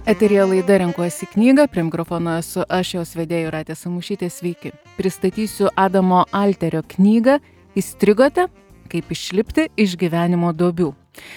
Eteryje laida Renkuosi knygą, prie mikrofono esu aš, jos vedėja Jūratė Samušytė, sveiki. Pristatysiu Adamo Alterio knygą Įstrigote? Kaip išlipti iš gyvenimo duobių.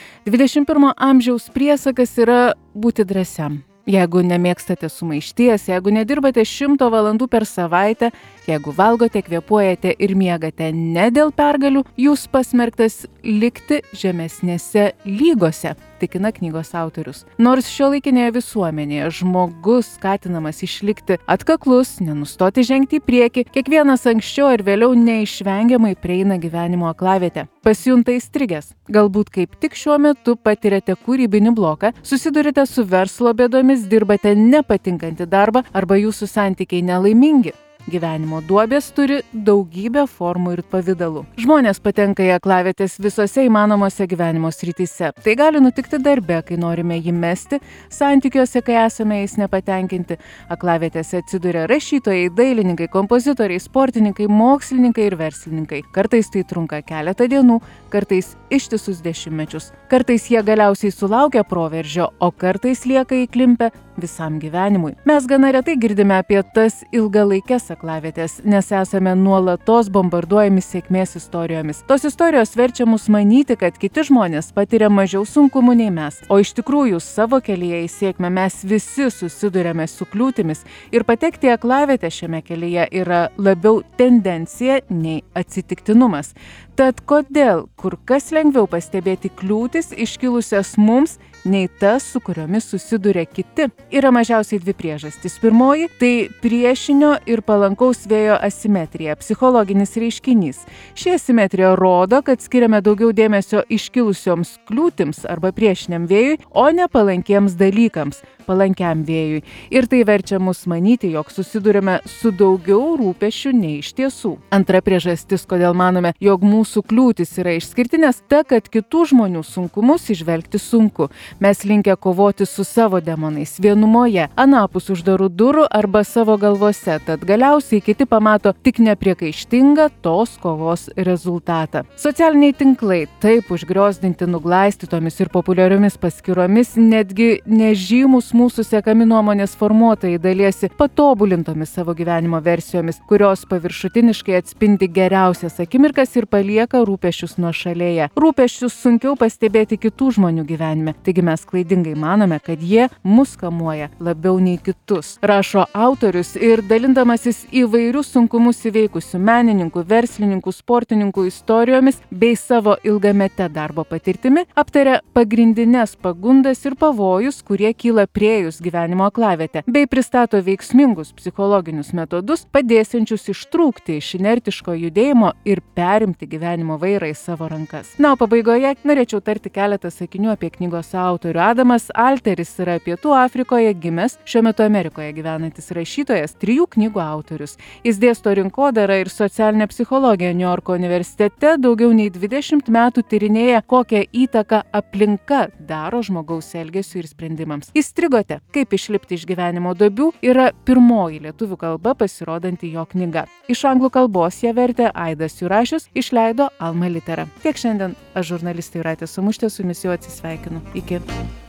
21 amžiaus priesakas yra būti drąsiam. Jeigu nemėgstate sumaišties, jeigu nedirbate 100 valandų per savaitę, jeigu valgote, kvėpuojate ir miegate ne dėl pergalių, jūs pasmerktas likti žemesnėse lygose, tikina knygos autorius. Nors šiuolaikinėje visuomenėje žmogus skatinamas išlikti atkaklus, nenustoti žengti į priekį, kiekvienas anksčiau ar vėliau neišvengiamai prieina gyvenimo aklavietę. Pasijunta įstrigęs. Galbūt kaip tik šiuo metu patiriate kūrybinį bloką, susidurite su verslo bėdomis, dirbate nepatinkantį darbą arba jūsų santykiai nelaimingi. Gyvenimo duobės turi daugybę formų ir pavidalų. Žmonės patenka į aklavietės visose įmanomose gyvenimo srityse. Tai gali nutikti darbe, kai norime jį mesti, santykiuose, kai esame jais nepatenkinti. Aklavietėse atsiduria rašytojai, dailininkai, kompozitoriai, sportininkai, mokslininkai ir verslininkai. Kartais tai trunka keletą dienų, kartais ištisus dešimtmečius. Kartais jie galiausiai sulaukia proveržio, o kartais lieka įklimpę visam gyvenimui. Mes gana retai girdime apie tas ilgalaikes aklavietės, nes esame nuolatos bombarduojami sėkmės istorijomis. Tos istorijos verčia mus manyti, kad kiti žmonės patiria mažiau sunkumų nei mes, o iš tikrųjų savo kelyje į sėkmę mes visi susiduriame su kliūtimis ir patekti į aklavietę šiame kelyje yra labiau tendencija nei atsitiktinumas. Tad kodėl kur kas lengviau pastebėti kliūtis iškilusias mums, nei tas, su kuriomis susiduria kiti? Yra mažiausiai dvi priežastys. Pirmoji – tai priešinio ir palankaus vėjo asimetrija, psichologinis reiškinys. Ši asimetrija rodo, kad skiriame daugiau dėmesio iškilusioms kliūtims arba priešiniam vėjui, o ne palankiems dalykams, palankiam vėjui. Ir tai verčia mus manyti, jog susidurime su daugiau rūpesčių nei iš tiesų. Antra priežastis, kodėl manome, jog mūsų kliūtis yra išskirtinės, ta, kad kitų žmonių sunkumus įžvelgti sunku. Mes linkę kovoti su savo demonais vienumoje, anapus uždarų durų arba savo galvose, tad galiausiai kiti pamato tik nepriekaištingą tos kovos rezultatą. Socialiniai tinklai taip užgriozdinti nuglaistytomis ir populiariomis paskyromis, netgi nežymus mūsų sekami nuomonės formuotojai dalijasi patobulintomis savo gyvenimo versijomis, kurios paviršutiniškai atspindi geriausias akimirkas ir palieka rūpesčius nuošalėje. Rūpesčius sunkiau pastebėti kitų žmonių gyvenime. Taigi mes klaidingai manome, kad jie mus kamuoja labiau nei kitus. Rašo autorius ir dalindamasis įvairius sunkumus įveikusių menininkų, verslininkų, sportininkų istorijomis bei savo ilgamete darbo patirtimi, aptaria pagrindines pagundas ir pavojus, kurie kyla priėjus gyvenimo aklavietę, bei pristato veiksmingus psichologinius metodus, padėsiančius ištrūkti iš inertiško judėjimo ir perimti gyvenimo vairą į savo rankas. Na, o pabaigoje norėčiau tarti keletą sakinių apie knygos autorių. Adamas Alteris yra Pietų Afrikoje gimęs, šiuo metu Amerikoje gyvenantis rašytojas, 3 knygų autorius. Jis dėsto rinkodarą ir socialinę psichologiją Niujorko universitete, daugiau nei 20 metų tyrinėja, kokią įtaką aplinka daro žmogaus elgesiui ir sprendimams. Įstrigote? Kaip išlipti iš gyvenimo duobių? Yra pirmoji lietuvių kalba pasirodanti jo knyga. Iš anglų kalbos ją vertė Aidas Jurašius, išleido Alma Litera. Tiek šiandien. Aš žurnalistė Jūratė Samušytė, su jumis jau atsisveikinu. Iki.